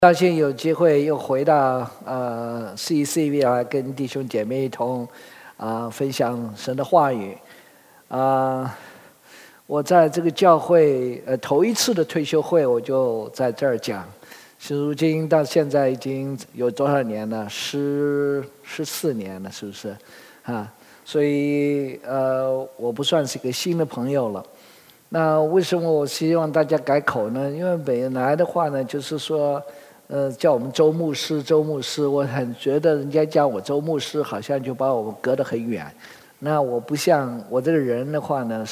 高兴有机会又回到CCV 来跟弟兄姐妹一同分享神的话语我在这个教会头一次的退休会我就在这儿讲，如今到现在已经有多少年了？14年了，是不是所以我不算是一个新的朋友了。那为什么我希望大家改口呢？因为本来的话呢，就是说叫我们周牧师，我很觉得人家叫我周牧师，好像就把我们隔得很远。那我不像我这个人的话呢，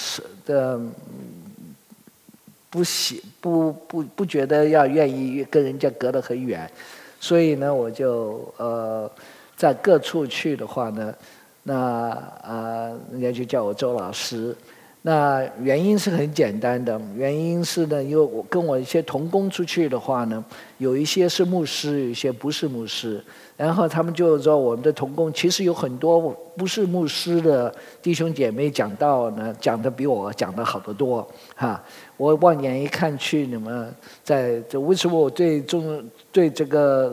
不觉得要愿意跟人家隔得很远，所以呢，我就在各处去的话呢，那人家就叫我周老师。那原因是很简单的，原因是呢，因为我跟我一些同工出去的话呢，有一些是牧师，有一些不是牧师，然后他们就说我们的同工其实有很多不是牧师的弟兄姐妹讲道呢，讲的比我讲的好得多我望眼一看去，你们在这为什么我对这个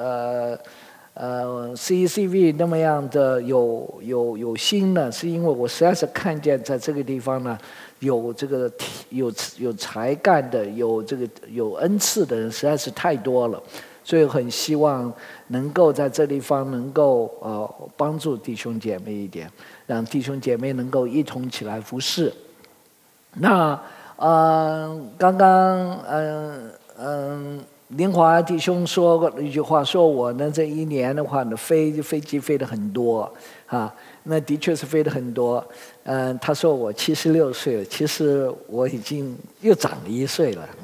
CCV 那么样的有心呢？是因为我实在是看见在这个地方呢，有这个有才干的，有恩赐的人实在是太多了，所以很希望能够在这地方能够帮助弟兄姐妹一点，让弟兄姐妹能够一同起来服侍。那刚刚林华弟兄说过一句话，说我呢这一年的话呢，飞机飞得很多那的确是飞得很多。他说我76岁了，其实我已经又长了1岁了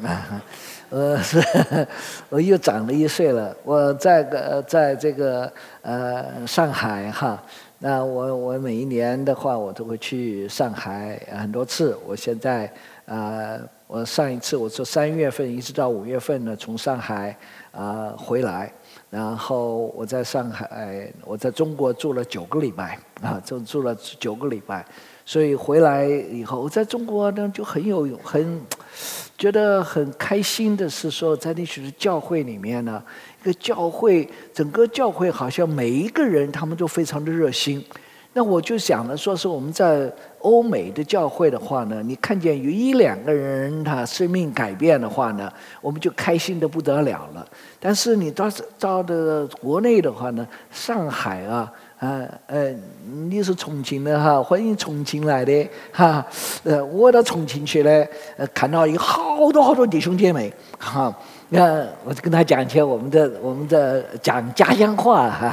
我又长了1岁了。我在这个上海那我每一年的话，我都会去上海很多次。我现在我上一次我从3月份一直到5月份呢，从上海回来，然后我在上海，我在中国住了9个礼拜住了9个礼拜，所以回来以后，我在中国呢就很觉得很开心的是说，在那许多教会里面呢，一个教会整个教会好像每一个人他们都非常的热心。那我就想了，说是我们在欧美的教会的话呢，你看见有1-2个人他生命改变的话呢，我们就开心得不得了了。但是你到的国内的话呢，上海你是重庆的欢迎重庆来的我到重庆去呢，看到有好多弟兄姐妹那我就跟他讲一些我们的讲家乡话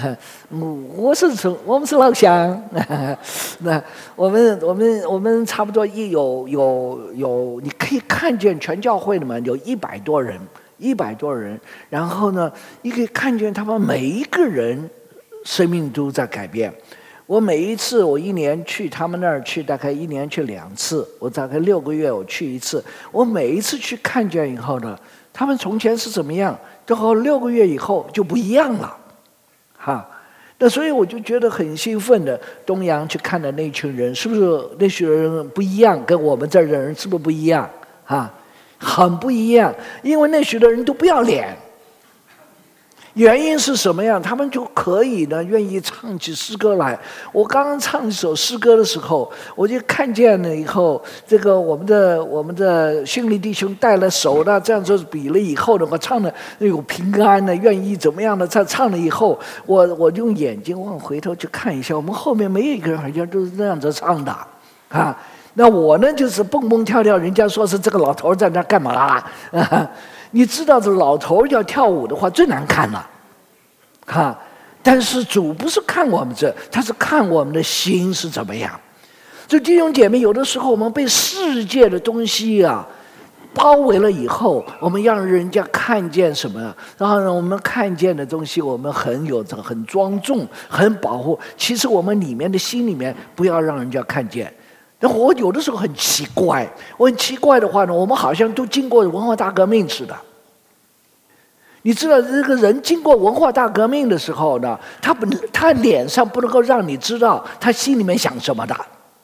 我们是老乡那我们差不多有你可以看见全教会里面有100多人，然后呢，你可以看见他们每一个人生命都在改变。我每一次我1年去他们那儿去，大概1年去2次，我大概6个月我去1次。我每一次去看见以后呢，他们从前是怎么样，然后6个月以后就不一样了那所以我就觉得很兴奋的，东阳去看的那群人，是不是那群人不一样，跟我们这儿的人是不是不一样很不一样，因为那许多人都不要脸。原因是什么样？他们就可以呢，愿意唱起诗歌来。我刚刚唱一首诗歌的时候，我就看见了以后，这个我们的训练弟兄带了手的，这样子比了以后的话，唱的有平安的，愿意怎么样的，唱了以后，我用眼睛往回头去看一下，我们后面没有一个人好像都是这样子唱的那我呢就是蹦蹦跳跳，人家说是这个老头在那干嘛你知道这老头要跳舞的话最难看了但是主不是看我们他是看我们的心是怎么样。这弟兄姐妹，有的时候我们被世界的东西包围了以后，我们让人家看见什么，然后呢，我们看见的东西我们很庄重，很保护，其实我们里面的心里面不要让人家看见。然后我有的时候很奇怪，的话呢，我们好像都经过文化大革命似的。你知道这个人经过文化大革命的时候呢，他脸上不能够让你知道他心里面想什么的，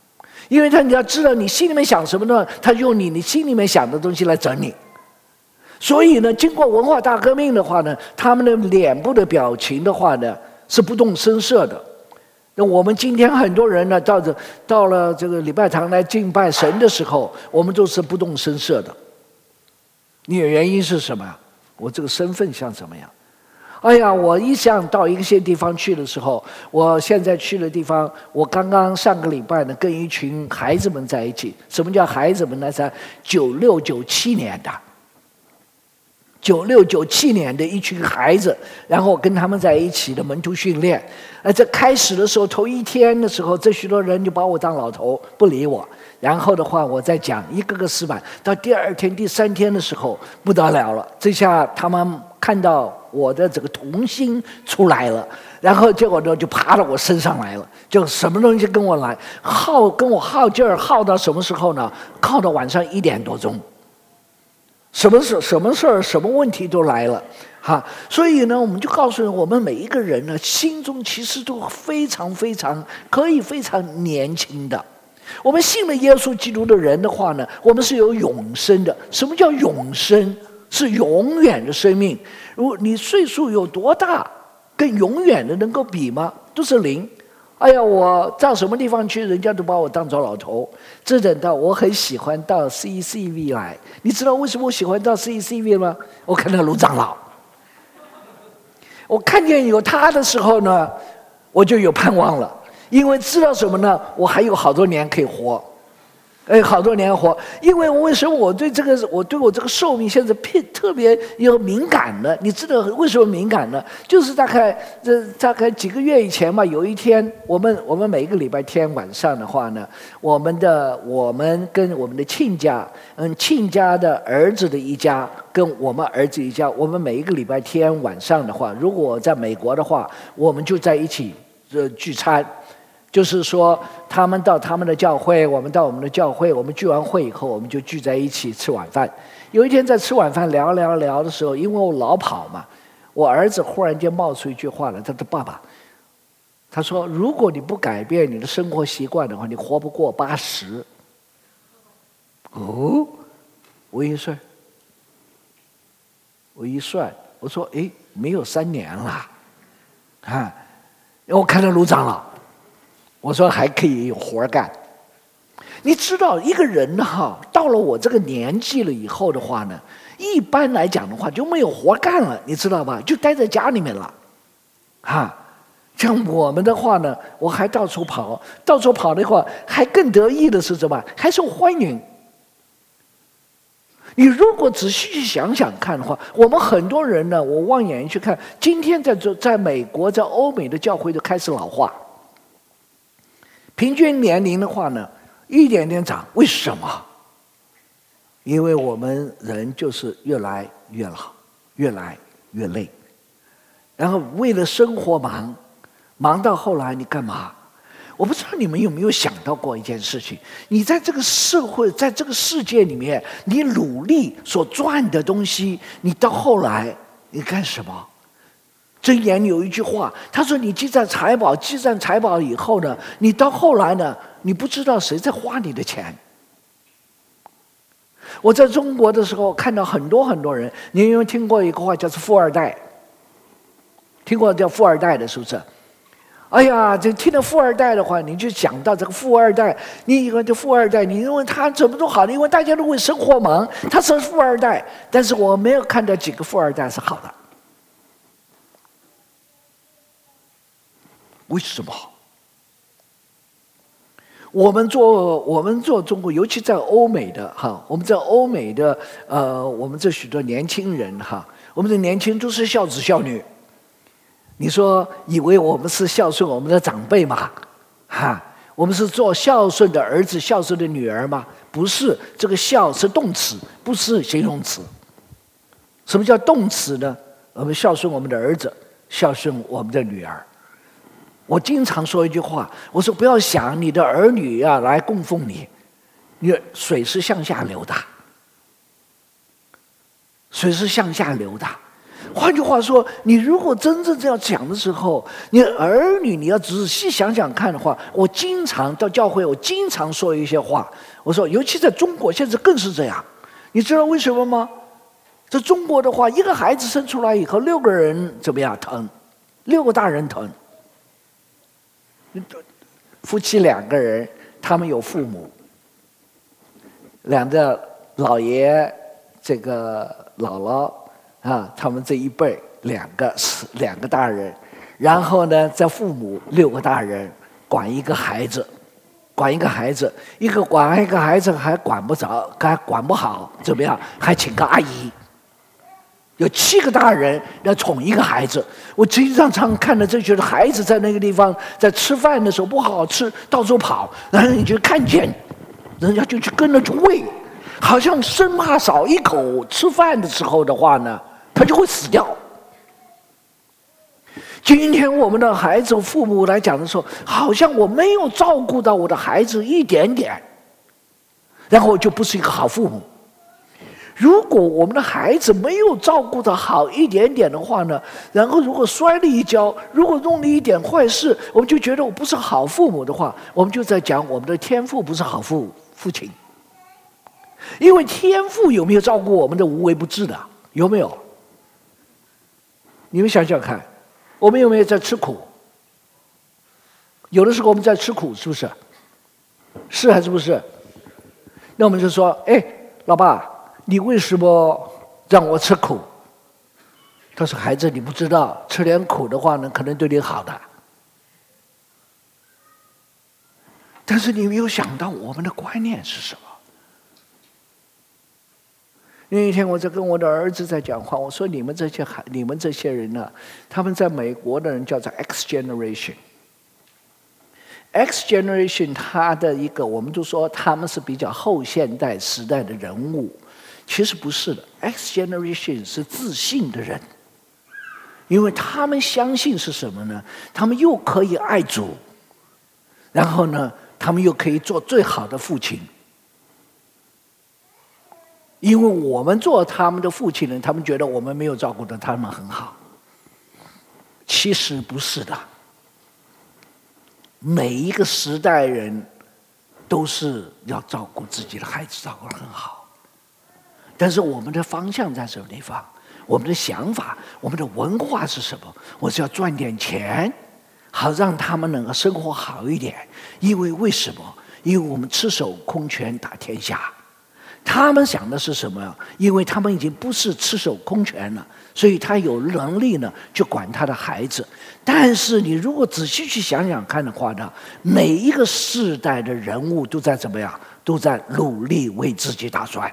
因为你要知道你心里面想什么呢，他用你心里面想的东西来整你。 所以呢，经过文化大革命的话呢，他们的脸部的表情的话呢是不动声色的。那我们今天很多人呢，到了这个礼拜堂来敬拜神的时候，我们都是不动声色的。你的原因是什么？我这个身份像什么样？哎呀，我一向到一些地方去的时候，我现在去的地方，我刚刚上个礼拜呢，跟一群孩子们在一起。什么叫孩子们呢？是96、97年的，96、97年的一群孩子，然后我跟他们在一起的门徒训练。在开始的时候，头一天的时候，这许多人就把我当老头，不理我。然后的话，我再讲一个个示范。到第2天、第3天的时候，不得了了，这下他们看到我的这个童心出来了，然后结果呢就爬到我身上来了，就什么东西跟我来，跟我耗劲儿，耗到什么时候呢？耗到晚上1点多钟。什么事儿、什么问题都来了，所以呢，我们就告诉我们每一个人呢，心中其实都非常非常可以非常年轻的。我们信了耶稣基督的人的话呢，我们是有永生的。什么叫永生？是永远的生命。如果你岁数有多大，跟永远的能够比吗？都是0。哎呀，我到什么地方去，人家都把我当作老头。这等到我很喜欢到 CCV 来，你知道为什么我喜欢到 CCV 吗？我看到卢长老，我看见有他的时候呢，我就有盼望了，因为知道什么呢？我还有好多年可以活。好多年活，因为为什么我对我这个寿命现在特别有敏感呢？你知道为什么敏感呢？就是大概几个月以前嘛，有一天我们每一个礼拜天晚上的话呢，我们跟我们的亲家，亲家的儿子的一家跟我们儿子一家，我们每一个礼拜天晚上的话，如果在美国的话，我们就在一起聚餐。就是说，他们到他们的教会，我们到我们的教会，我们聚完会以后，我们就聚在一起吃晚饭。有一天在吃晚饭聊的时候，因为我老跑嘛，我儿子忽然间冒出一句话来，他说：“爸爸，他说如果你不改变你的生活习惯的话，你活不过80。”哦，我一算，我说：“哎，没有3年了，我看到卢长老。”我说还可以有活干。你知道一个人到了我这个年纪了以后的话呢，一般来讲的话就没有活干了，你知道吧？就待在家里面了，像我们的话呢，我还到处跑的话，还更得意的是什么？还受欢迎。你如果仔细去想想看的话，我们很多人呢，我望眼去看，今天在美国、在欧美的教会都开始老化。平均年龄的话呢，一点点涨。为什么？因为我们人就是越来越老，越来越累，然后为了生活忙到后来你干嘛？我不知道你们有没有想到过一件事情：你在这个社会，在这个世界里面，你努力所赚的东西，你到后来你干什么？箴言有一句话，他说：“你积攒财宝以后呢，你到后来呢，你不知道谁在花你的钱。”我在中国的时候看到很多人，你有没有听过一个话叫做富二代？听过叫富二代的，是不是？哎呀，这听到富二代的话，你就想到这个富二代。你以为这富二代，你认为他怎么都好的？因为大家都为生活忙，他是富二代。但是我没有看到几个富二代是好的。为什么？我们做中国，尤其在欧美的我们在欧美的我们这许多年轻人我们的年轻都是孝子孝女。你说以为我们是孝顺我们的长辈吗？我们是做孝顺的儿子、孝顺的女儿吗？不是，这个孝是动词，不是形容词。什么叫动词呢？我们孝顺我们的儿子，孝顺我们的女儿。我经常说一句话，我说不要想你的儿女来供奉你，水是向下流的，水是向下流的。换句话说，你如果真正这样讲的时候，你的儿女你要仔细想想看的话，我经常到教会，我经常说一些话，我说尤其在中国现在更是这样，你知道为什么吗？ 在中国的话，一个孩子生出来以后，6个人怎么样疼？6个大人疼。夫妻2个人，他们有父母，2个老爷，这个姥姥啊，他们这一辈2个大人，然后呢，在父母6个大人管一个孩子。一个管一个孩子还管不着，还管不好，怎么样？还请个阿姨。有7个大人要宠一个孩子。我经常看到这些孩子在那个地方，在吃饭的时候不好好吃，到处跑，然后你就看见，人家就去跟着去喂，好像生怕少一口吃饭的时候的话呢，他就会死掉。今天我们的孩子父母来讲的时候，好像我没有照顾到我的孩子一点点，然后我就不是一个好父母。如果我们的孩子没有照顾得好一点点的话呢，然后如果摔了一跤，如果弄了一点坏事，我们就觉得我不是好父母的话，我们就在讲我们的天父不是好父亲。因为天父有没有照顾我们的无微不至的？有没有？你们想想看，我们有没有在吃苦？有的时候我们在吃苦，是不是？是还是不是？那我们就说，哎，老爸，你为什么让我吃苦？他说，孩子，你不知道，吃点苦的话呢，可能对你好的。但是你没有想到我们的观念是什么？那一天我在跟我的儿子在讲话，我说你们这些人呢，他们在美国的人叫做 X generation。X generation 他的一个，我们都说他们是比较后现代时代的人物，其实不是的。X generation 是自信的人，因为他们相信是什么呢？他们又可以爱主，然后呢，他们又可以做最好的父亲。因为我们做他们的父亲呢，他们觉得我们没有照顾得他们很好。其实不是的，每一个时代人都是要照顾自己的孩子，照顾得很好。但是我们的方向在什么地方？我们的想法，我们的文化是什么？我是要赚点钱，好让他们能够生活好一点。因为为什么？因为我们赤手空拳打天下。他们想的是什么？因为他们已经不是赤手空拳了，所以他有能力呢去管他的孩子。但是你如果仔细去想想看的话呢，每一个世代的人物都在怎么样？都在努力为自己打算。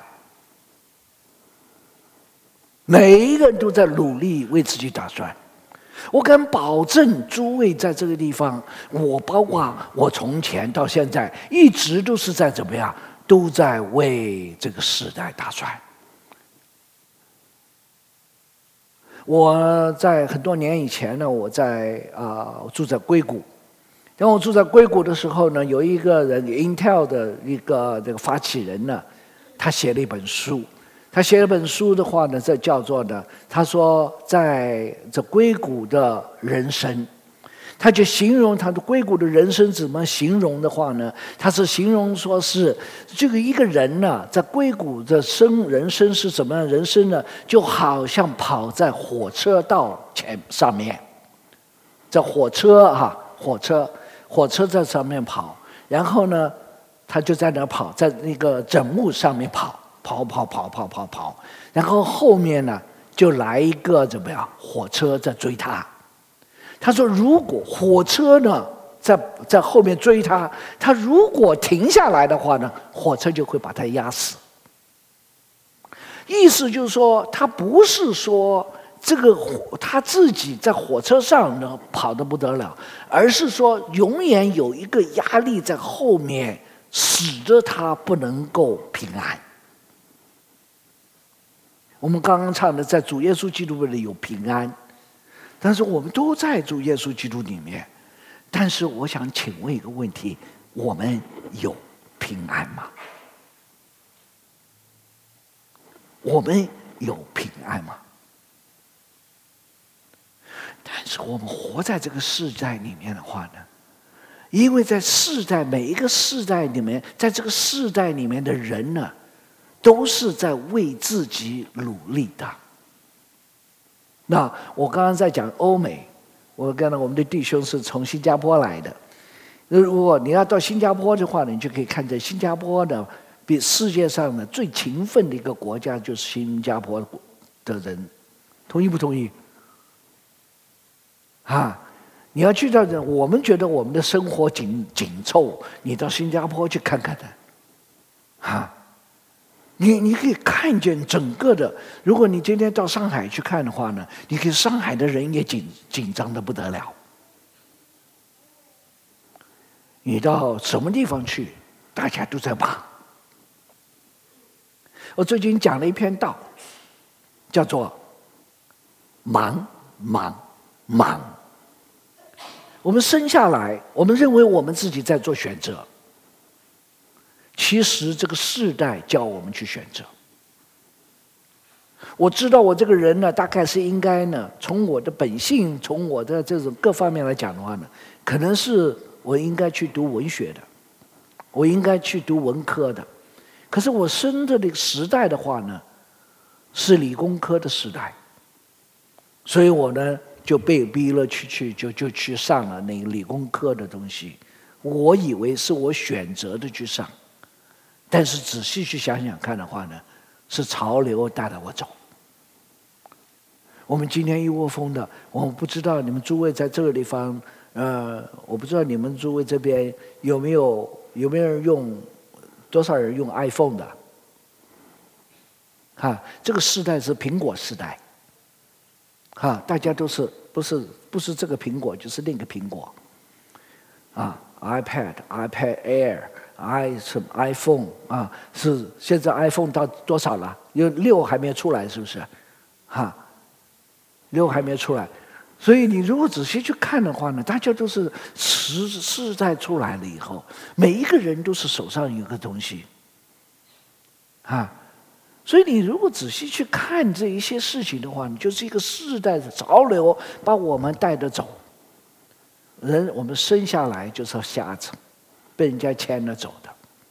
每一个人都在努力为自己打算。我敢保证，诸位在这个地方，我包括我从前到现在，一直都是在怎么样？都在为这个时代打算。我在很多年以前呢，我住在硅谷。当我住在硅谷的时候呢，有一个人 ，Intel 的一个这个发起人呢，他写了一本书。他写了本书的话呢，这叫做呢，他说在这硅谷的人生。他就形容他的硅谷的人生怎么形容的话呢？他是形容说是这个一个人呢，在硅谷的人生是怎么样？人生呢，就好像跑在火车道上面，在火车在上面跑，然后呢，他就在那跑，在那个枕木上面跑，然后后面呢就来一个怎么样？火车在追他。他说：“如果火车呢在后面追他，他如果停下来的话呢，火车就会把他压死。意思就是说，他不是说这个他自己在火车上呢跑得不得了，而是说永远有一个压力在后面，使得他不能够平安。我们刚刚唱的，在主耶稣基督里有平安。”但是我们都在主耶稣基督里面，但是我想请问一个问题：我们有平安吗？我们有平安吗？但是我们活在这个世代里面的话呢，因为在每一个世代里面，在这个世代里面的人呢， 都是在为自己努力的。那我刚刚在讲欧美，我跟我们的弟兄是从新加坡来的。如果你要到新加坡的话，你就可以看见新加坡的比世界上的最勤奋的一个国家就是新加坡的人，同意不同意？啊，你要去到我们觉得我们的生活紧凑，你到新加坡去看看的，啊。你可以看见整个的。如果你今天到上海去看的话呢，你看上海的人也紧张的不得了。你到什么地方去，大家都在忙。我最近讲了一篇道，叫做“忙忙忙”。我们生下来，我们认为我们自己在做选择。其实这个世代叫我们去选择。我知道我这个人呢，大概是应该呢，从我的本性，从我的这种各方面来讲的话呢，可能是我应该去读文学的，我应该去读文科的。可是我生的这个时代的话呢，是理工科的时代，所以我呢就被逼了就去上了那个理工科的东西。我以为是我选择的去上。但是仔细去想想看的话呢，是潮流带着我走。我们今天一窝蜂的，我不知道你们诸位在这个地方，我不知道你们诸位这边有没有人用，多少人用 iPhone 的？哈，这个时代是苹果时代，哈，大家都是不是这个苹果，就是另一个苹果，啊 ，iPad、iPad Air。iPhone 啊，是现在 iPhone 到多少了？有6还没有出来，是不是？哈，6还没有出来。所以你如果仔细去看的话呢，大家都是世代出来了以后，每一个人都是手上有个东西，啊，所以你如果仔细去看这一些事情的话，你就是一个世代的潮流把我们带着走。人我们生下来就是瞎子。被人家牵着走的。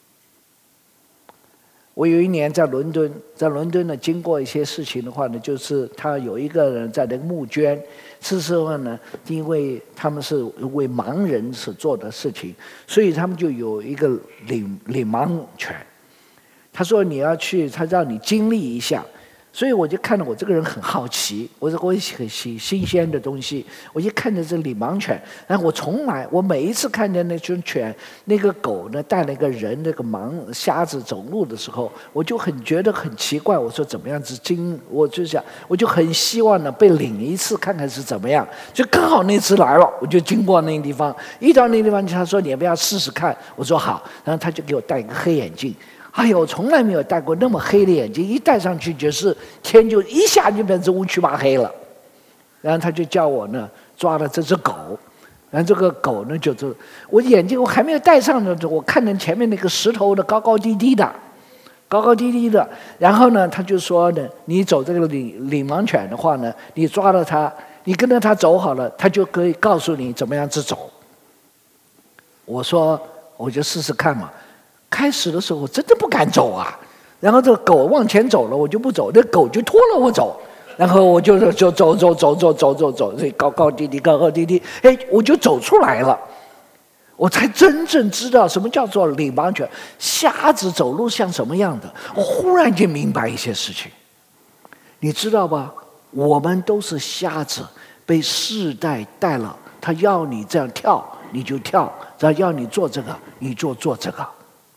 我有一年在伦敦呢，经过一些事情的话呢，就是他有一个人在那个募捐，是时候呢，因为他们是为盲人所做的事情，所以他们就有一个领盲犬。他说你要去，他让你经历一下。所以我就看到我这个人很好奇，我很新鲜的东西，我一看着这领盲犬，然后我每一次看见那只犬，那个狗呢带了一个人，那个瞎子走路的时候，我就觉得很奇怪。我说怎么样子我就想，我就很希望呢被领一次看看是怎么样。就刚好那次来了，我就经过那个地方，一到那个地方，他说你要不要试试看？我说好，然后他就给我戴一个黑眼镜。哎呦，从来没有戴过那么黑的眼镜，一戴上去就是天就一下就变成乌漆麻黑了。然后他就叫我呢抓了这只狗，然后这个狗呢就是我眼镜我还没有戴上呢，我看见前面那个石头的高高低低的，然后呢他就说呢，你走这个领盲犬的话呢，你抓了它，你跟着它走好了，它就可以告诉你怎么样子走。我说我就试试看嘛。开始的时候我真的不敢走啊，然后这个狗往前走了，我就不走，那狗就拖了我走，然后我就走，这高高低低，哎，我就走出来了，我才真正知道什么叫做领盲犬，瞎子走路像什么样的。我忽然间明白一些事情，你知道吧？我们都是瞎子，被世代带了，他要你这样跳你就跳，他要你做这个你就做这个。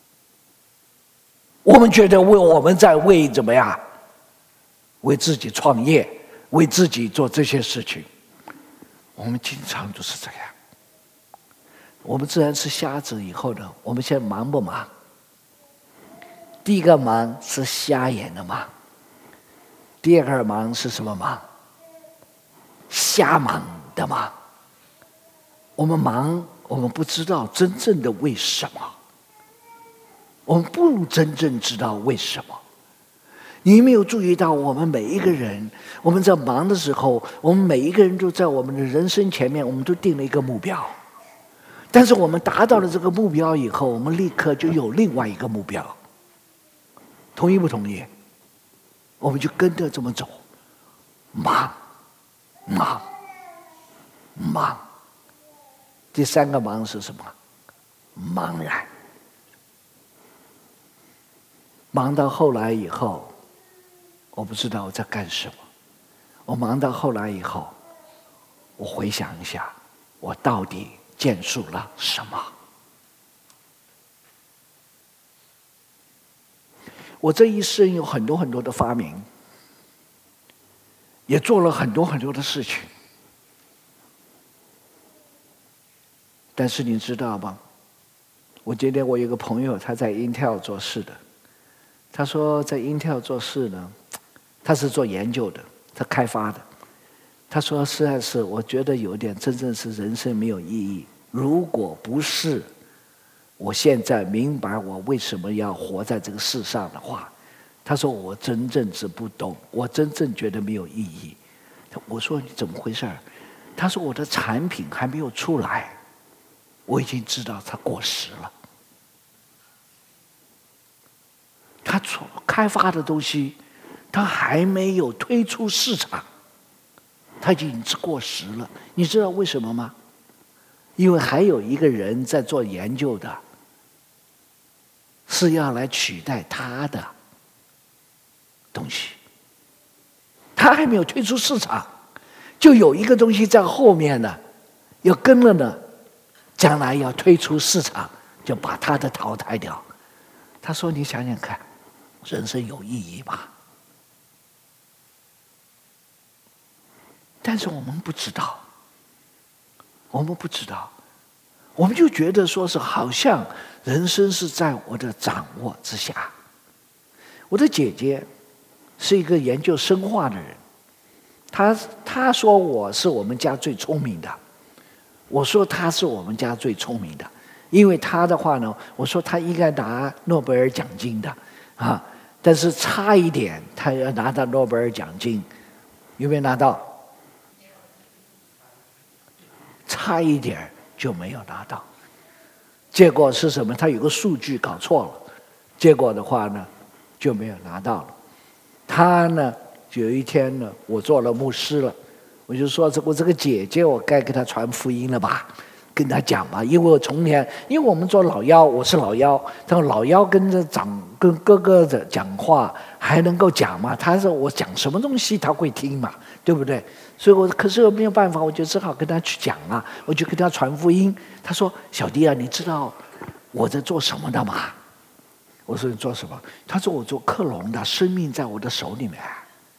我们觉得我们在为怎么样？为自己创业，为自己做这些事情。我们经常都是这样。我们自然是瞎子以后呢，我们现在忙不忙？第一个忙是瞎眼的忙，第二个忙是什么忙？瞎忙的忙。我们忙，我们不知道真正的为什么。我们不真正知道为什么。你没有注意到，我们每一个人，我们在忙的时候，我们每一个人都在我们的人生前面，我们都定了一个目标。但是我们达到了这个目标以后，我们立刻就有另外一个目标。 同意不同意？我们就跟着这么走，忙。第三个忙是什么？茫然。忙到后来以后，我不知道我在干什么。我忙到后来以后，我回想一下，我到底建树了什么？我这一生有很多很多的发明，也做了很多很多的事情，但是你知道吗？我今天我有个朋友，他在 Intel 做事的，他说在 Intel 做事呢，他是做研究的，他开发的。他说实在是，我觉得有点真正是人生没有意义。如果不是我现在明白我为什么要活在这个世上的话，他说我真正是不懂，我真正觉得没有意义。我说你怎么回事？他说我的产品还没有出来，我已经知道它过时了。他开发的东西，他还没有推出市场，他已经过时了。你知道为什么吗？因为还有一个人在做研究的，是要来取代他的东西，他还没有推出市场，就有一个东西在后面呢，要跟了呢，将来要推出市场，就把他的淘汰掉。他说：“你想想看，人生有意义吗？”但是我们不知道，我们就觉得说是好像人生是在我的掌握之下。我的姐姐是一个研究生化的人，她说我是我们家最聪明的，我说她是我们家最聪明的，因为她的话呢，我说她应该拿诺贝尔奖金的啊，但是差一点她要拿到诺贝尔奖金，有没有拿到？差一点就没有拿到，结果是什么？他有个数据搞错了，结果的话呢就没有拿到了。他呢有一天呢，我做了牧师了，我就说我这个姐姐，我该给她传福音了吧，跟她讲吧，因为我从前，因为我们做老幺，我是老幺，但老幺跟哥哥的讲话还能够讲嘛？他说我讲什么东西他会听嘛，对不对？所以可是我没有办法，我就只好跟他去讲啊，我就跟他传福音。他说：“小弟啊，你知道我在做什么的吗？”我说：“你做什么？”他说：“我做克隆的，生命在我的手里面。”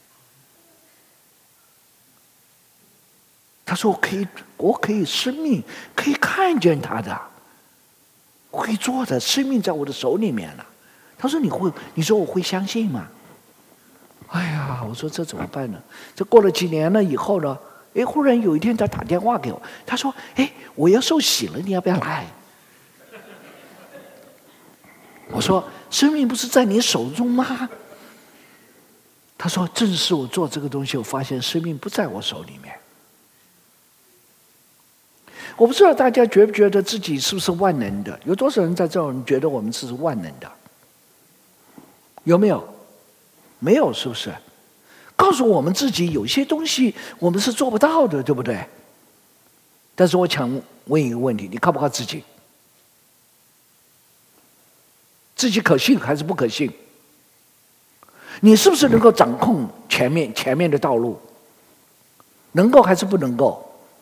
他说：“我可以生命可以看见他的，我可以做的，生命在我的手里面了。”他说：“你说我会相信吗？”哎呀，我说这怎么办呢？这过了几年了以后呢？哎，忽然有一天他打电话给我，他说：“哎，我要受洗了，你要不要来？”我说：“生命不是在你手中吗？”他说：“正是我做这个东西，我发现生命不在我手里面。”我不知道大家觉不觉得自己是不是万能的？有多少人在这种觉得我们是万能的？有没有？没有，是不是？告诉我们自己有些东西我们是做不到的，对不对？但是我想问一个问题：你靠不靠自己？自己可信还是不可信？你是不是能够掌控前面的道路？能够还是不能够？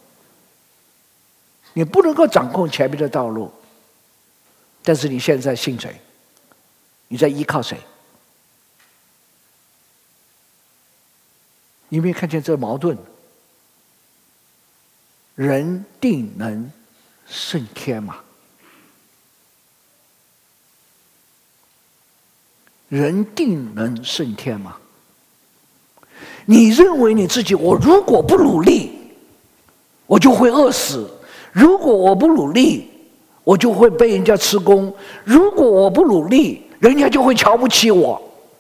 你不能够掌控前面的道路，但是你现在信谁？你在依靠谁？你没有看见这矛盾？人定能胜天嘛？人定能胜天嘛？你认为你自己，我如果不努力，我就会饿死；如果我不努力，我就会被人家吃功；如果我不努力，人家就会瞧不起我；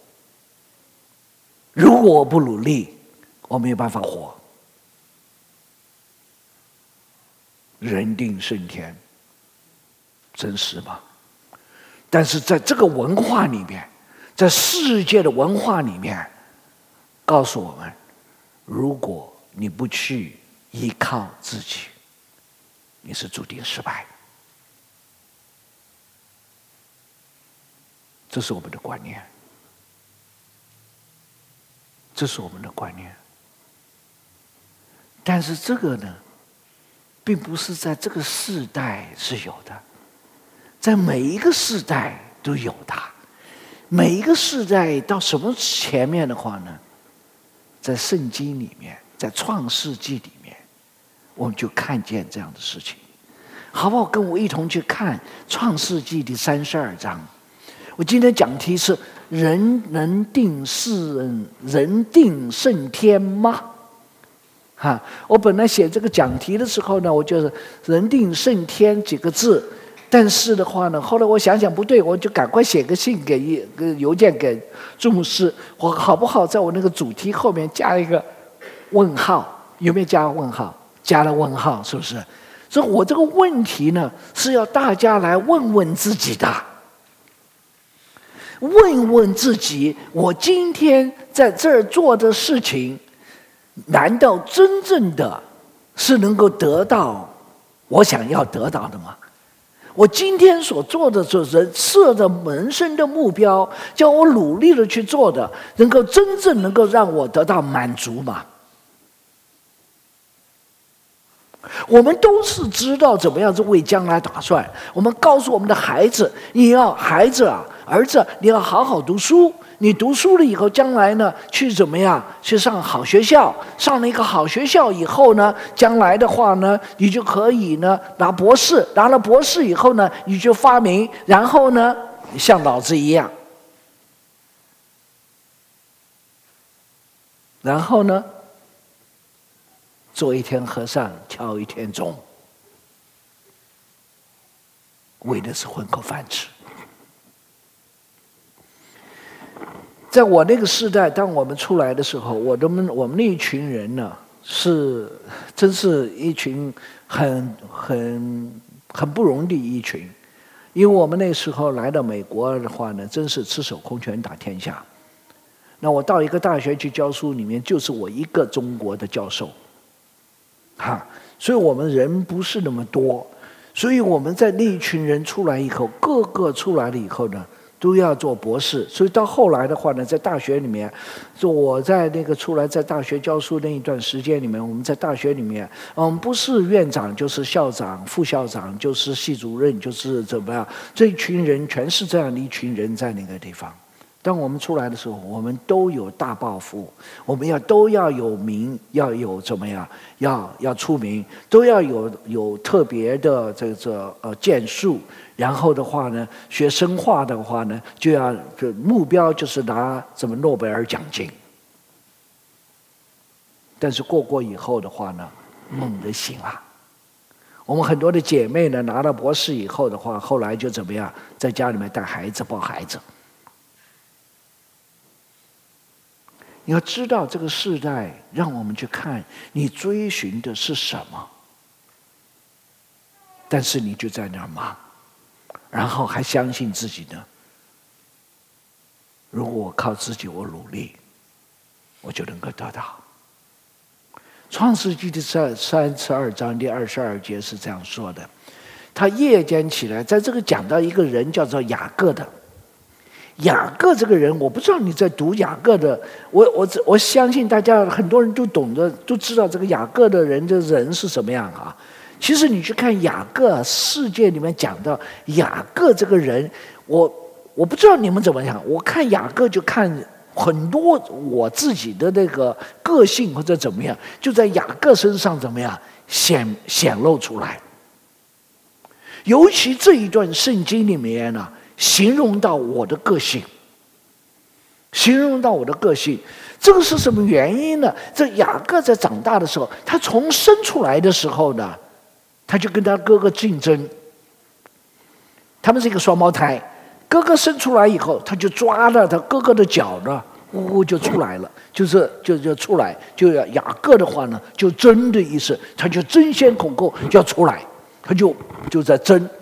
如果我不努力，我没有办法活。人定胜天，真实吗？但是在这个文化里面， 在世界的文化里面告诉我们，如果你不去依靠自己，你是注定失败。这是我们的观念，这是我们的观念。但是这个呢，并不是在这个世代是有的，在每一个世代都有的。每一个世代到什么前面的话呢，在圣经里面，在创世纪里面，我们就看见这样的事情。好不好？跟我一同去看创世纪第32章。我今天讲题是人能定人定胜天吗？我本来写这个讲题的时候呢，我就是人定胜天几个字，但是的话呢，后来我想想不对，我就赶快写个信给邮件给朱牧师，我好不好在我那个主题后面加一个问号？有没有加问号？加了问号，是不是？所以我这个问题呢，是要大家来问问自己的。问问自己，我今天在这儿做的事情，难道真正的是能够得到我想要得到的吗？我今天所做的人设的人生的目标，叫我努力的去做的，能够真正能够让我得到满足吗？我们都是知道怎么样子为将来打算。我们告诉我们的孩子，孩子啊，儿子，你要好好读书。你读书了以后，将来呢，去怎么样？去上好学校。上了一个好学校以后呢，将来的话呢，你就可以呢拿博士。拿了博士以后呢，你就发明，然后呢，像老子一样，然后呢，做一天和尚敲一天钟，为的是混口饭吃。在我那个时代，当我们出来的时候，我们那一群人呢，真是一群很不容易的一群，因为我们那时候来到美国的话呢，真是赤手空拳打天下。那我到一个大学去教书，里面就是我一个中国的教授，所以我们人不是那么多，所以我们在那一群人出来以后，各个出来了以后呢，都要做博士。所以到后来的话呢，在大学里面，就我在那个出来在大学教书那一段时间里面，我们在大学里面，不是院长就是校长、副校长，就是系主任，就是怎么样，这一群人全是这样的一群人在那个地方。当我们出来的时候，我们都有大抱负，我们都要有名，要有怎么样，要出名，都要有特别的这建树。然后的话呢，学生化的话呢，就目标就是拿什么诺贝尔奖金。但是过以后的话呢，梦就醒了。我们很多的姐妹呢，拿了博士以后的话，后来就怎么样，在家里面带孩子、抱孩子。你要知道，这个世代让我们去看你追寻的是什么，但是你就在那儿忙，然后还相信自己呢。如果我靠自己，我努力，我就能够得到。创世纪第32章第22节是这样说的：他夜间起来，在这个讲到一个人叫做雅各的。雅各这个人，我不知道你在读雅各的，我相信大家很多人都懂得，都知道这个雅各的人是什么样啊。其实你去看雅各世界里面讲到雅各这个人，我不知道你们怎么想，我看雅各就看很多我自己的那个个性或者怎么样，就在雅各身上怎么样显露出来。尤其这一段圣经里面呢，形容到我的个性，这个是什么原因呢？这雅各在长大的时候，他从生出来的时候呢，他就跟他哥哥竞争。他们是一个双胞胎，哥哥生出来以后，他就抓了他哥哥的脚呢，就出来了，就出来，就要雅各的话呢，就争的意思，他就争先恐后要出来，他就在争。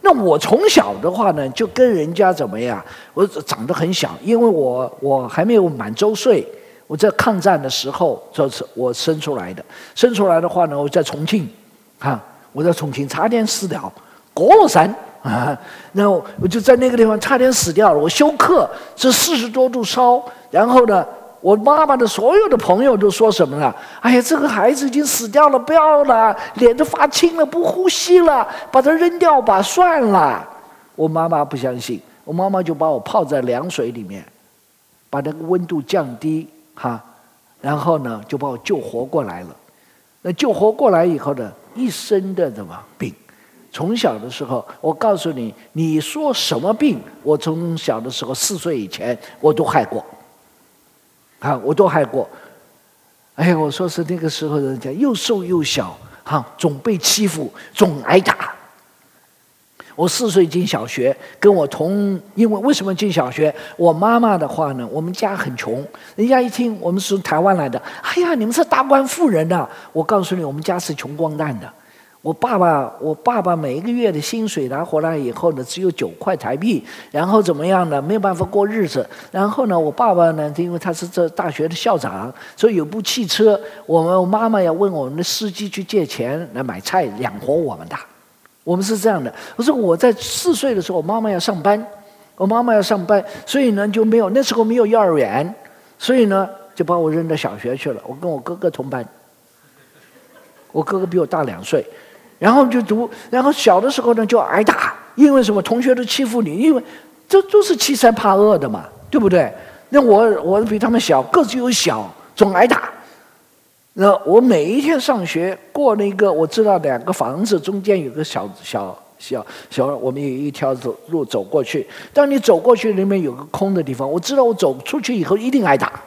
那我从小的话呢，就跟人家怎么样？我长得很小，因为我还没有满周岁。我在抗战的时候，就是我生出来的。生出来的话呢，我在重庆，我在重庆差点死掉，过了山啊，然后我就在那个地方差点死掉了。我休克是40多度烧，然后呢，我妈妈的所有的朋友都说什么呢？哎呀，这个孩子已经死掉了，不要了，脸都发青了，不呼吸了，把它扔掉吧，算了。我妈妈不相信，我妈妈就把我泡在凉水里面，把那个温度降低。然后呢，就把我救活过来了。那救活过来以后呢，一身的什么病？从小的时候，我告诉你，你说什么病？我从小的时候4岁以前，我都害过。我都害过。哎呀，我说是那个时候人家又瘦又小，总被欺负，总挨打。我4岁进小学，跟我因为什么进小学？我妈妈的话呢，我们家很穷，人家一听我们是台湾来的，哎呀，你们是达官富人呐！我告诉你，我们家是穷光蛋的。我爸爸每一个月的薪水拿回来以后呢，只有9块台币，然后怎么样呢？没有办法过日子。然后呢，我爸爸呢，因为他是这大学的校长，所以有部汽车，我妈妈要问我们的司机去借钱来买菜养活我们的。我们是这样的。我说我在4岁的时候，我妈妈要上班，所以呢就没有，那时候没有幼儿园，所以呢就把我扔到小学去了。我跟我哥哥同班，我哥哥比我大2岁，然后就读，然后小的时候呢就挨打，因为什么？同学都欺负你，因为这都是欺善怕恶的嘛，对不对？那我比他们小，个子又小，总挨打。那我每一天上学过那个，我知道2个房子中间有个小，我们有一条路走过去。当你走过去，里面有个空的地方，我知道我走出去以后一定挨打。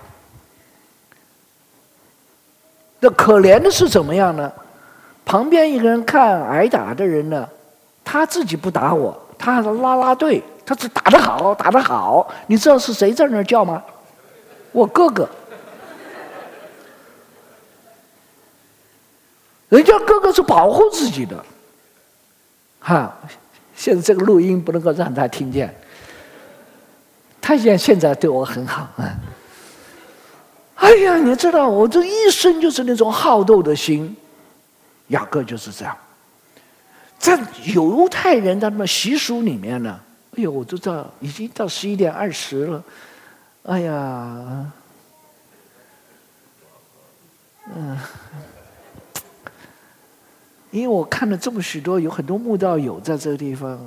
那可怜的是怎么样呢？旁边一个人看挨打的人呢，他自己不打我，他拉队，他是打得好，打得好。你知道是谁在那儿叫吗？我哥哥。人家哥哥是保护自己的，现在这个录音不能够让他听见。他现在对我很好。哎呀，你知道我这一生就是那种好斗的心，雅各就是这样。在犹太人的那习俗里面呢，哎呦，我都知道已经到11点20了，哎呀，因为我看了这么许多，有很多慕道友在这个地方，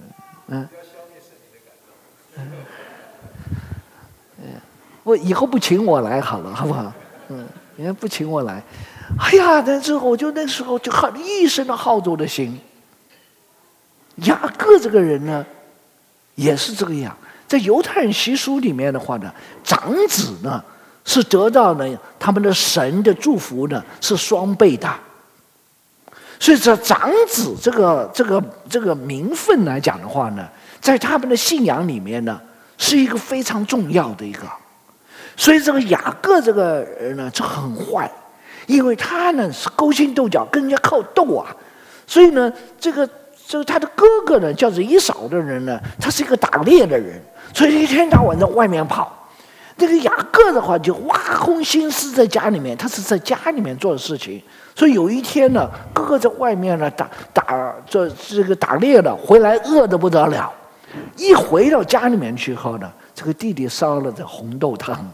我以后不请我来好了，好不好？你看不请我来，哎呀，那时候那时候就一身的好斗的心。雅各这个人呢，也是这个样。在犹太人习俗里面的话呢，长子呢是得到呢他们的神的祝福呢是双倍的。所以这长子这个名分来讲的话呢，在他们的信仰里面呢，是一个非常重要的一个。所以这个雅各这个人呢，就很坏，因为他呢是勾心斗角，跟人家靠斗啊。所以呢，这个他的哥哥呢，叫做以扫的人呢，他是一个打猎的人，所以一天到晚在外面跑。那个雅各的话，就挖空心思在家里面，他是在家里面做的事情。所以有一天呢，哥哥在外面呢打猎了，回来饿得不得了。一回到家里面去后呢，这个弟弟烧了这红豆汤。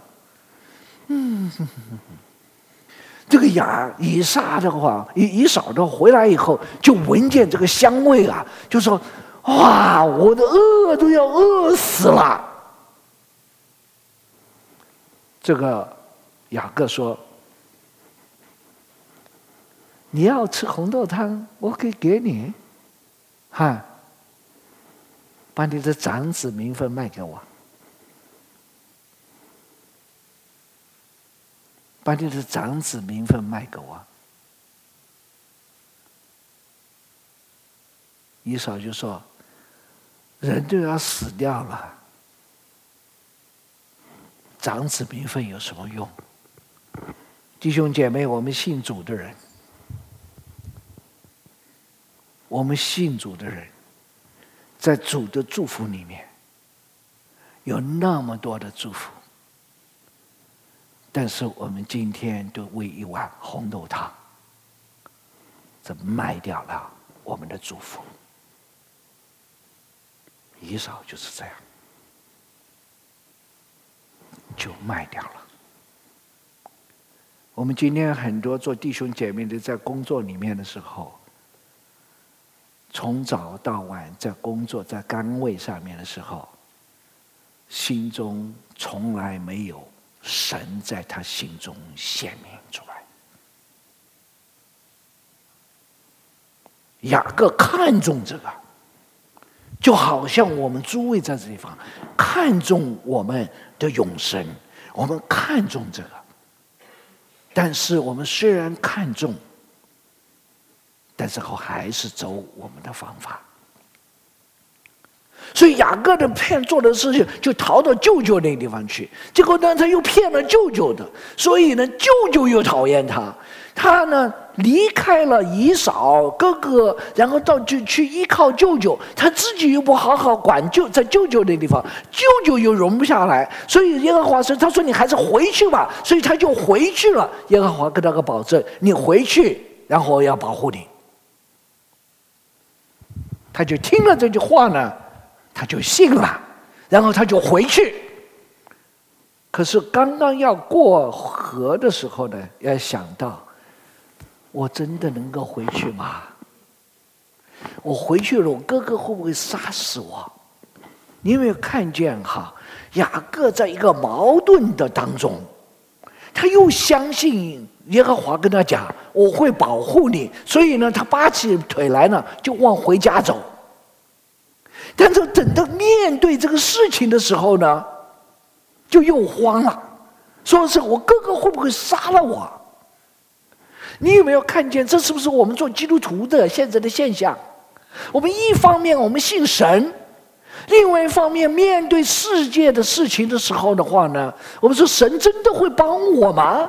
这个以扫的话回来以后，就闻见这个香味啊，就说：“哇，我的饿都要饿死了。”这个雅各说：“你要吃红豆汤，我可以给你，把你的长子名分卖给我，把你的长子名分卖给我。”以扫就说：“人都要死掉了。”长子名分有什么用？弟兄姐妹，我们信主的人， 在主的祝福里面，有那么多的祝福，但是我们今天都为一碗红豆汤，这卖掉了我们的祝福。以扫就是这样，就卖掉了。我们今天很多做弟兄姐妹的，在工作里面的时候，从早到晚在工作，在岗位上面的时候，心中从来没有神在他心中显明出来。雅各看重这个，就好像我们诸位在这地方看重我们的永生，我们看重这个。但是我们虽然看重，但是还是走我们的方法。所以雅各的骗做的事情，就逃到舅舅那个地方去。结果呢，他又骗了舅舅的，所以呢，舅舅又讨厌他。他呢离开了以扫哥哥，然后就去依靠舅舅，他自己又不好好管在舅舅那地方，舅舅又容不下来，所以耶和华说：“他说你还是回去吧。”所以他就回去了。耶和华跟他个保证：“你回去，然后我要保护你。”他就听了这句话呢，他就信了，然后他就回去。可是刚刚要过河的时候呢，要想到，我真的能够回去吗？我回去了，我哥哥会不会杀死我？你有没有看见雅各在一个矛盾的当中，他又相信耶和华跟他讲我会保护你，所以呢，他拔起腿来呢，就往回家走。但是等到面对这个事情的时候呢，就又慌了，说是我哥哥会不会杀了我？你有没有看见，这是不是我们做基督徒的现在的现象？我们一方面我们信神，另外一方面面对世界的事情的时候的话呢，我们说神真的会帮我吗？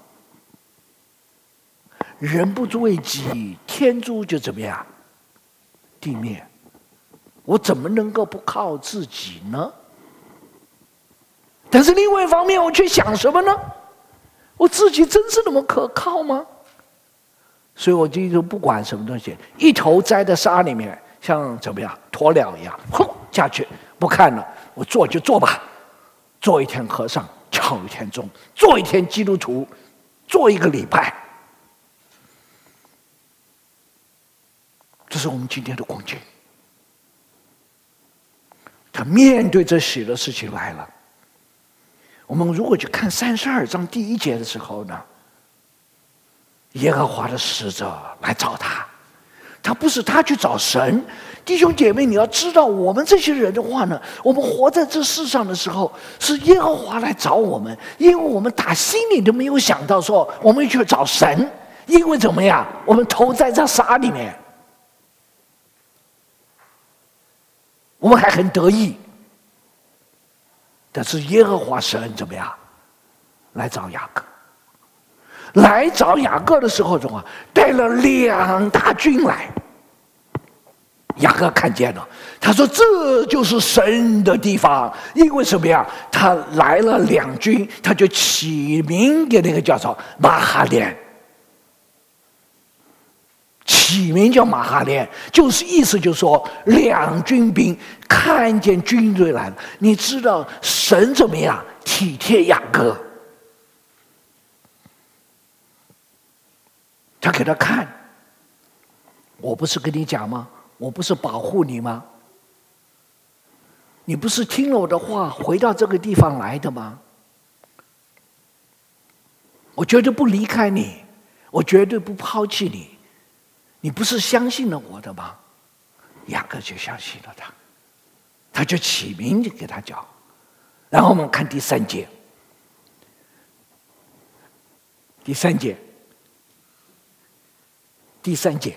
人不足为己，天诛就怎么样？地灭。我怎么能够不靠自己呢？但是另外一方面，我却想什么呢？我自己真是那么可靠吗？所以我就不管什么东西，一头栽在沙里面，像怎么样鸵鸟一样，轰下去，不看了，我做就做吧，做一天和尚敲一天钟，做一天基督徒，做一个礼拜。这是我们今天的光景。他面对这许多事情来了。我们如果去看32章第1节的时候呢，耶和华的使者来找他，他不是他去找神。弟兄姐妹，你要知道，我们这些人的话呢，我们活在这世上的时候，是耶和华来找我们，因为我们打心里都没有想到说我们去找神，因为怎么样，我们投在这沙里面，我们还很得意。但是耶和华神怎么样来找雅各？来找雅各的时候的话，带了2大军来。雅各看见了，他说这就是神的地方。因为什么呀？他来了2军，他就起名给那个叫做马哈连。起名叫马哈连，就是意思就是说2军兵看见军队来了，你知道神怎么样体贴雅各？他给他看，我不是跟你讲吗？我不是保护你吗？你不是听了我的话回到这个地方来的吗？我绝对不离开你，我绝对不抛弃你。你不是相信了我的吗？雅各就相信了他，他就起名就给他叫。然后我们看第3节，第三节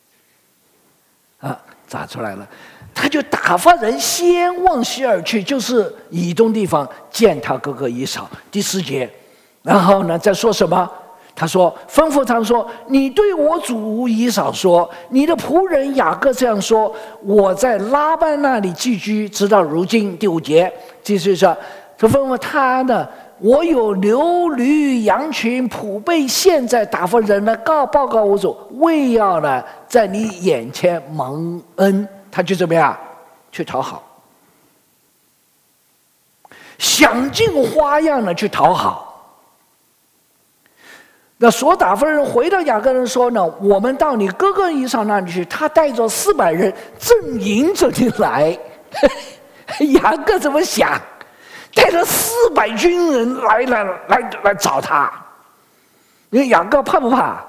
找出来了，他就打发人先往西而去，就是以东地方见他哥哥以扫。第4节，然后呢再说什么？ 他说吩咐他们说：“你对我主以扫说，你的仆人雅各这样说：我在拉班那里寄居，直到如今。”第5节，继续说，就吩咐他呢。我有牛驴羊群普备，现在打发人呢报告我主，为要呢在你眼前蒙恩。他就怎么样去讨好，想尽花样的去讨好。那所打发人回到雅各人说呢，我们到你哥哥以扫那里去，他带着400人正迎着你来。雅各怎么想？带着400军人来找他，你雅各怕不怕？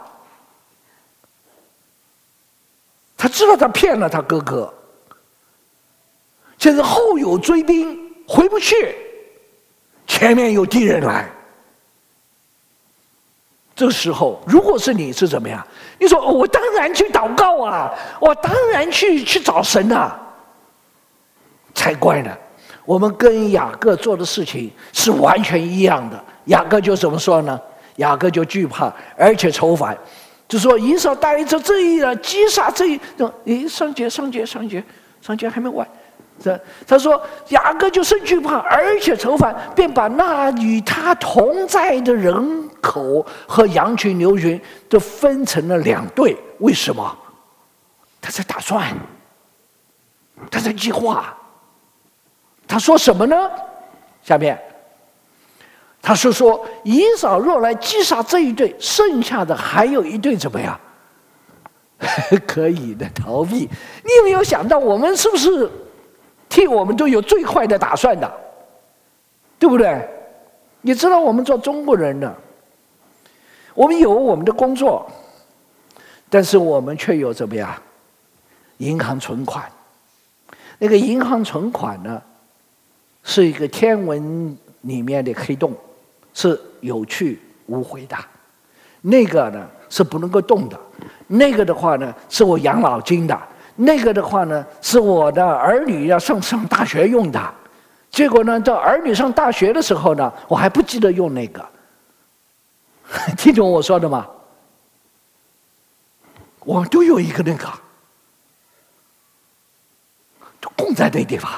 他知道他骗了他哥哥，现在后有追兵，回不去，前面有敌人来。这时候，如果是你是怎么样？你说我当然去祷告啊，我当然去找神啊，才怪呢。我们跟雅各做的事情是完全一样的。雅各就怎么说呢？雅各就惧怕，而且愁烦，就说以扫带着这一人击杀这一。上节还没完。他说雅各就甚惧怕，而且愁烦，便把那与他同在的人口和羊群牛群都分成了2队。为什么？他在打算，他在计划。他说什么呢？下面他是说以扫若来击杀这一队，剩下的还有一队怎么样？可以的逃避。你有没有想到，我们是不是替我们都有最坏的打算的？对不对？你知道我们做中国人的，我们有我们的工作，但是我们却有怎么样？银行存款。那个银行存款呢，是一个天文里面的黑洞，是有去无回的。那个呢是不能够动的，那个的话呢是我养老金的，那个的话呢是我的儿女要上大学用的。结果呢，到儿女上大学的时候呢，我还不记得用那个。听懂我说的吗？我们都有一个那个，都供在那地方。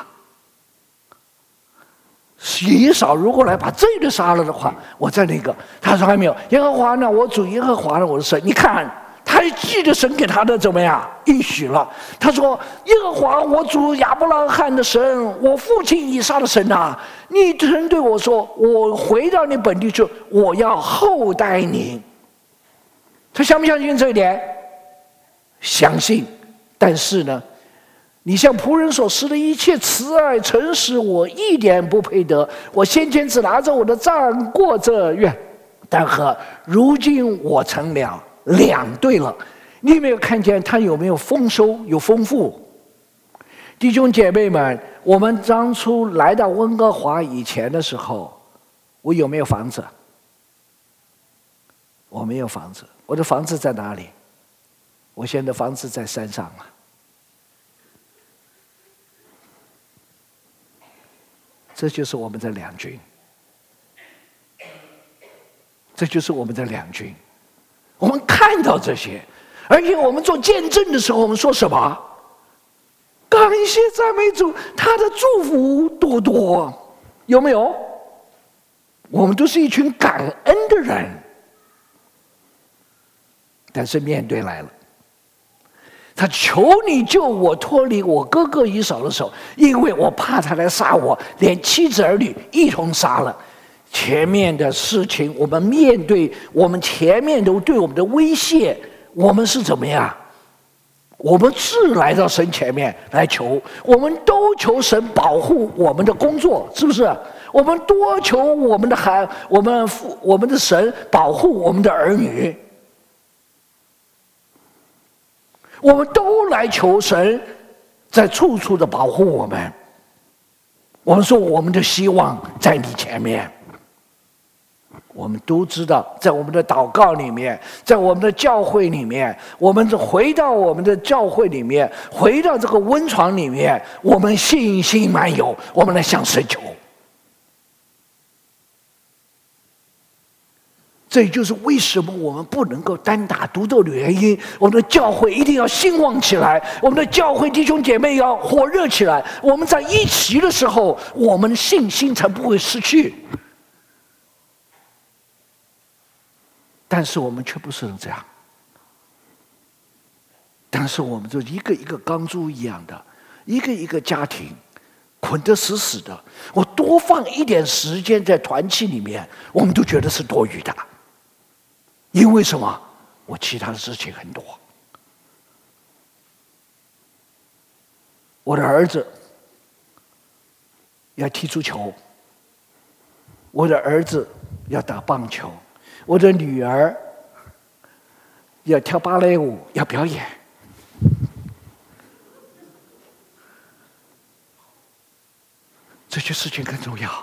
以扫如果来把这个杀了的话，我在那个，他说还没有。耶和华呢，我主耶和华呢，我的神，你看他记得神给他的怎么样应许了。他说耶和华我主亚伯拉罕的神，我父亲以撒的神啊，你曾对我说，我回到你本地去，我要厚待你。他相不相信这一点？相信。但是呢，你向仆人所施的一切慈爱诚实，我一点不配得。我先前只拿着我的杖过这院，但和如今我成了2队了。你有没有看见他有没有丰收，有丰富？弟兄姐妹们，我们当初来到温哥华以前的时候，我有没有房子？我没有房子。我的房子在哪里？我现在房子在山上了。这就是我们的两军，这就是我们的两军。我们看到这些，而且我们做见证的时候，我们说什么？感谢赞美主，他的祝福多多，有没有？我们都是一群感恩的人。但是面对来了，他求你救我脱离我哥哥以扫的手，因为我怕他来杀我，连妻子儿女一同杀了。前面的事情我们面对，我们前面都对我们的威胁，我们是怎么样？我们是来到神前面来求，我们都求神保护我们的工作，是不是？我们多求我们的我们的神保护我们的儿女。我们都来求神在处处的保护我们。我们说我们的希望在你前面。我们都知道，在我们的祷告里面，在我们的教会里面，我们回到我们的教会里面，回到这个温床里面，我们信心满有，我们来向神求。 这也就是为什么我们不能够单打独斗的原因。我们的教会一定要兴旺起来，我们的教会弟兄姐妹要火热起来。我们在一起的时候，我们的信心才不会失去。但是我们却不是这样，但是我们就一个一个钢珠一样的，一个一个家庭捆得死死的。我多放一点时间在团契里面，我们都觉得是多余的。因为什么？我其他的事情很多。我的儿子要踢足球，我的儿子要打棒球，我的女儿要跳芭蕾舞，要表演。这些事情更重要。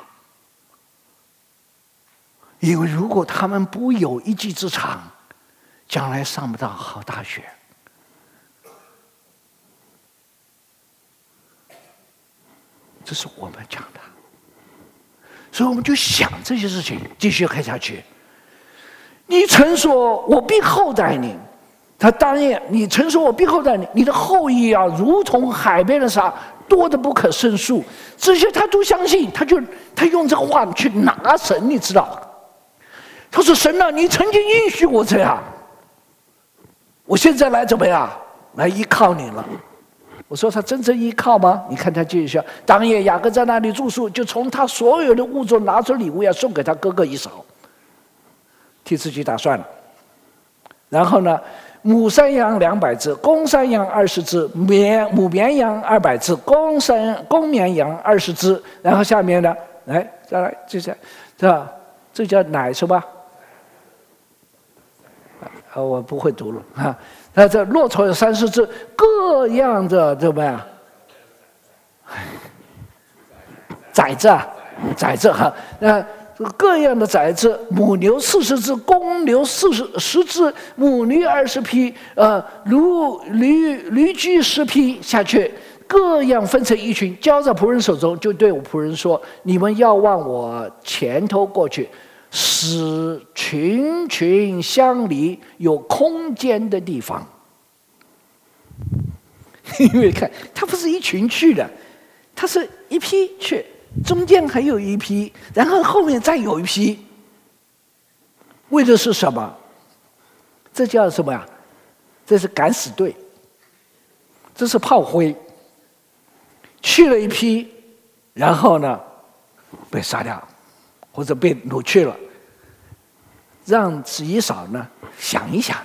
因为如果他们不有一技之长，将来上不到好大学。这是我们讲的，所以我们就想这些事情，继续看下去。你曾说我必厚待你，他当然，你曾说我必厚待你，你的后裔啊，如同海边的沙，多得不可胜数。这些他都相信，他用这个话去拿神，你知道？他说：“神啊，你曾经允许我这样，我现在来怎么样？来依靠你了。”我说：“他真正依靠吗？”你看他继续说：“当夜雅各在那里住宿，就从他所有的物中拿出礼物，要送给他哥哥以扫，替自己打算了。然后呢，母山羊200只，公山羊20只，母绵羊200只，公绵羊20只。然后下面呢，来再来，这吧？这叫奶什么？我不会读了啊。那这骆驼有30只，各样的怎么样？崽子哈，各样的崽子，母牛40只，公牛10只，母驴20匹，驴驹10匹下去，各样分成一群，交在仆人手中，就对我仆人说：你们要往我前头过去，使群群相离，有空间的地方。因为看，他不是一群去的，他是一批去，中间还有一批，然后后面再有一批。为的是什么？这叫什么呀？这是敢死队，这是炮灰。去了一批，然后呢，被杀掉，或者被掳去了。让以扫呢想一想，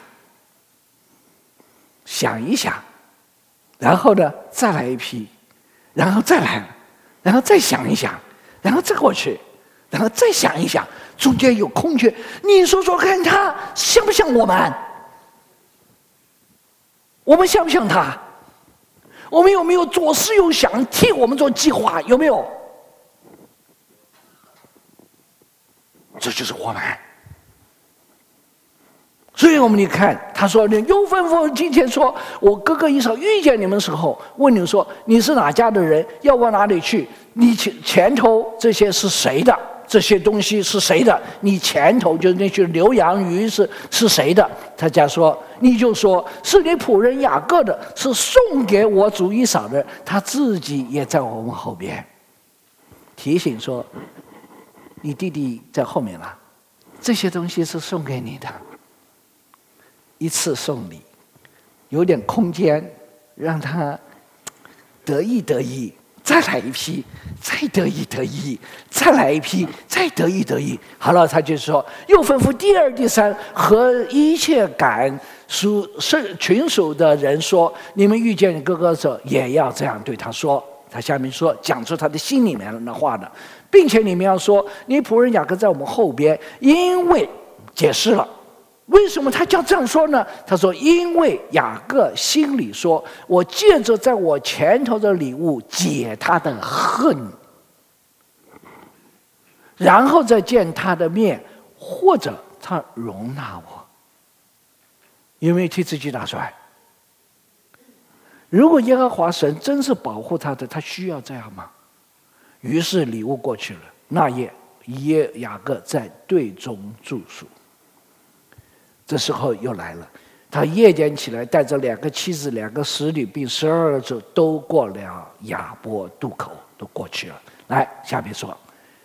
然后呢再来一批，然后再来，然后再想一想，然后再过去，然后再想一想，中间有空缺。你说说看，他像不像我们？我们像不像他？我们有没有左思右想，替我们做计划？有没有？这就是我们。所以我们你看，他说：“你又吩咐今天说，我哥哥以扫遇见你们的时候，问你说你是哪家的人，要往哪里去？你前头这些是谁的？这些东西是谁的？你前头就是那些牛羊鱼是谁的？”他家说：“你就说是你仆人雅各的，是送给我主以扫的，他自己也在我们后边。”提醒说：“你弟弟在后面了，这些东西是送给你的。”一次送礼，有点空间，让他得意，再来一批，再得意，再来一批，再得意。好了，他就说，又吩咐第2、第3和一切赶群属的人说：你们遇见哥哥时也要这样对他说。他下面说，讲出他的心里面的话的，并且你们要说，你仆人雅各在我们后边，因为解释了。为什么他叫这样说呢？他说：“因为雅各心里说，我借着在我前头的礼物解他的恨，然后再见他的面，或者他容纳我。”有没有替自己打算？如果耶和华神真是保护他的，他需要这样吗？于是礼物过去了，那夜雅各在队中住宿。 这时候又来了，他夜间起来，带着2个妻子、2个使女，并12儿子，都过了雅博渡口，都过去了。来，下面说，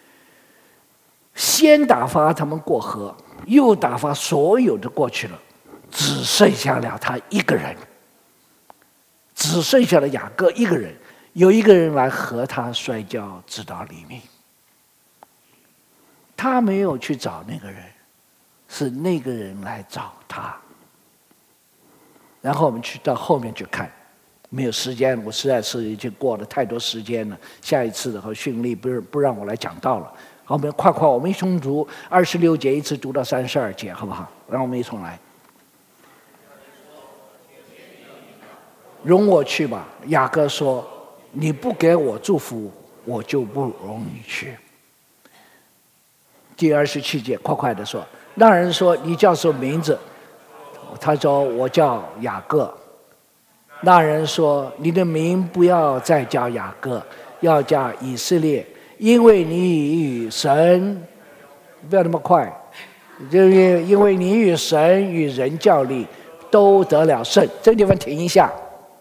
先打发他们过河，又打发所有的过去了，只剩下了他一个人，只剩下了雅各一个人。有一个人来和他摔跤，直到黎明。他没有去找那个人，是那个人来找他。然后我们去到后面去看，没有时间，我实在是已经过了太多时间了。下一次的训练不让我来讲道了。好，我们快，我们一同读26节，一直读到32节，好不好？让我们一同来。容我去吧，雅各说：“你不给我祝福，我就不容你去。”第27节，快的说，那人说：“你叫什么名字？”他说：“我叫雅各。”那人说：“你的名不要再叫雅各，要叫以色列，因为你与神，不要那么快，因为你与神与人较力，都得了胜。”这个地方停一下，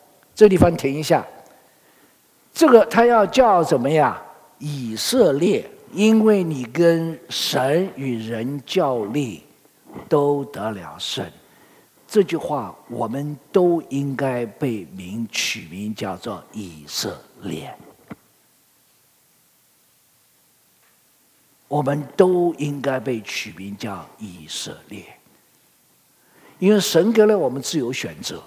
这个他要叫怎么样？以色列，因为你跟神与人较力，都得了胜。这句话我们都应该被取名叫做以色列，我们都应该被取名叫以色列，因为神给了我们自由选择，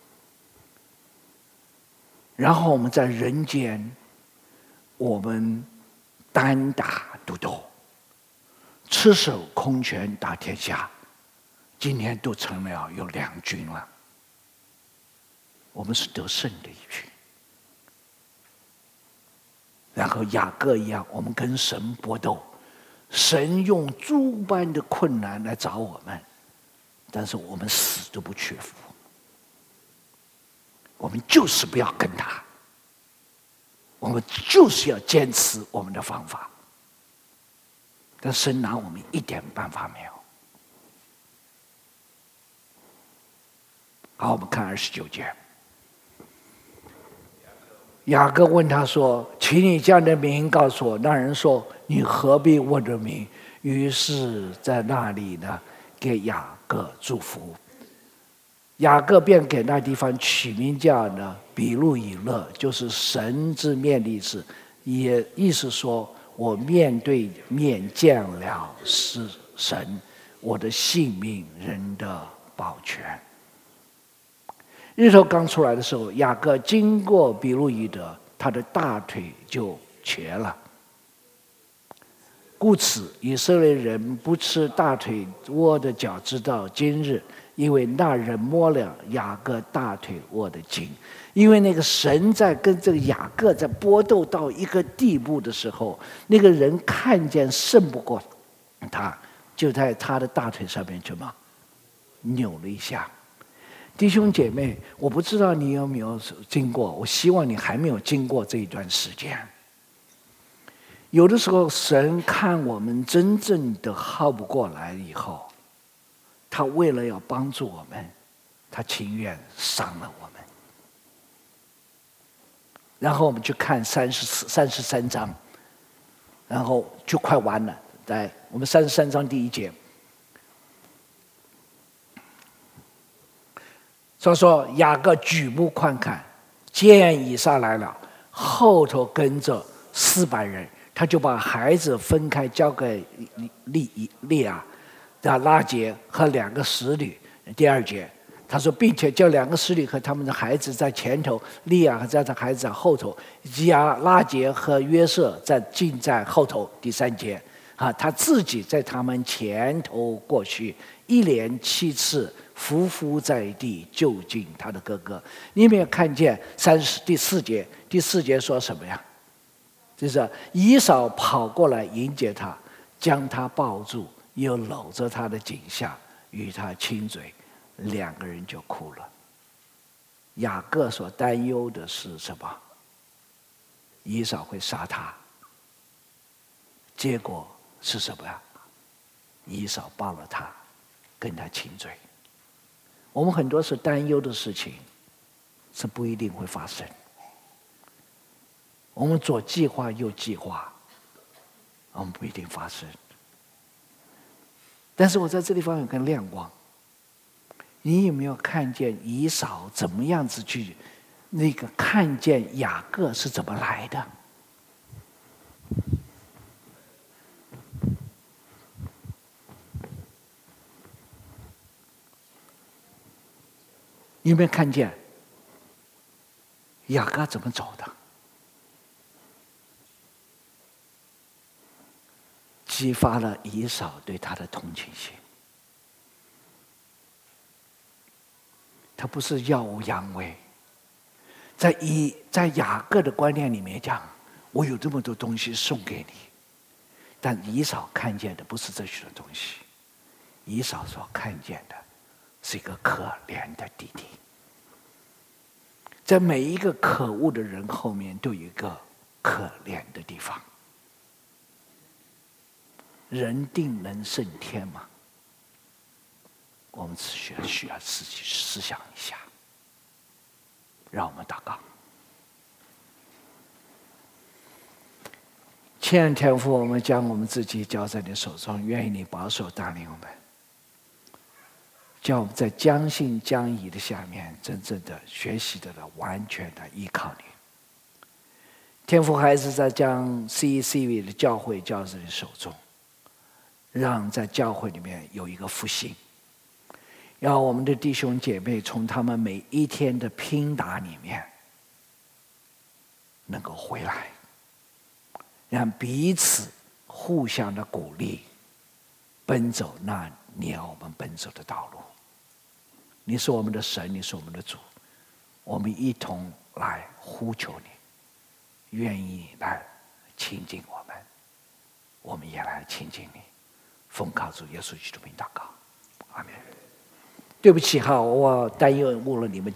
然后我们在人间，我们单打独斗，赤手空拳打天下。今天都成了有2军了，我们是得胜的一群。然后雅各一样，我们跟神搏斗，神用诸般的困难来找我们，但是我们死都不屈服，我们就是不要跟他，我们就是要坚持我们的方法，但神拿我们一点办法没有。好，我们看29节。雅各问他说：“请你将你的名告诉我。”那人说：“你何必问这名？”于是在那里呢，给雅各祝福。雅各便给那地方取名叫呢比路以勒，就是神之面的意思，也意思说我面对面见了是神，我的性命人的保全。日头刚出来的时候，雅各经过比路以德，他的大腿就瘸了。故此以色列人不吃大腿窝的脚，直到今日，因为那人摸了雅各大腿窝的筋。因为那个神在跟这个雅各在搏斗到一个地步的时候，那个人看见胜不过他，就在他的大腿上面扭了一下。弟兄姐妹，我不知道你有没有经过，我希望你还没有经过这一段时间。有的时候神看我们真正的耗不过来以后，他为了要帮助我们，他情愿伤了我们。然后我们去看33章，然后就快完了。来，我们33章第1节。所以说雅各举目观看，见以撒来了，后头跟着400人，他就把孩子分开交给利亚、拉结和2个使女。第2节他说，并且叫2个使女和他们的孩子在前头，利亚和他的孩子在后头，拉结和约瑟尽在后头。第3节他自己在他们前头过去，一连7次匍匐在地就近他的哥哥。你有没有看见第4节？第4节说什么呀？就是以扫跑过来迎接他，将他抱住，又搂着他的颈项，与他亲嘴，2个人就哭了。雅各所担忧的是什么？以扫会杀他。结果是什么呀？以扫抱了他， 跟他亲嘴。我们很多是担忧的事情，是不一定会发生。我们左计划右计划，我们不一定发生。但是我在这地方有个亮光，你有没有看见以扫怎么样子去那个看见雅各是怎么来的？你有没有看见雅各怎么走的？激发了以扫对他的同情心。他不是耀武扬威，在雅各的观念里面讲，我有这么多东西送给你，但以扫看见的不是这许多东西，以扫所看见的是一个可怜的弟弟。在每一个可恶的人后面都有一个可怜的地方。人定能胜天吗？我们需要自己思想一下。让我们祷告。亲爱的天父，我们将我们自己交在你手中，愿意你保守带领我们，叫我们在将信将疑的下面，真正的学习的完全的依靠你。天父还是在将 CECV 的教会交在你手中，让在教会里面有一个复兴，让我们的弟兄姐妹从他们每一天的拼打里面能够回来，让彼此互相的鼓励，奔走那你要我们奔走的道路。你是我们的神，你是我们的主，我们一同来呼求你，愿意你来亲近我们，我们也来亲近你。奉靠主耶稣基督名祷告，阿门。对不起哈，我担忧误了你们。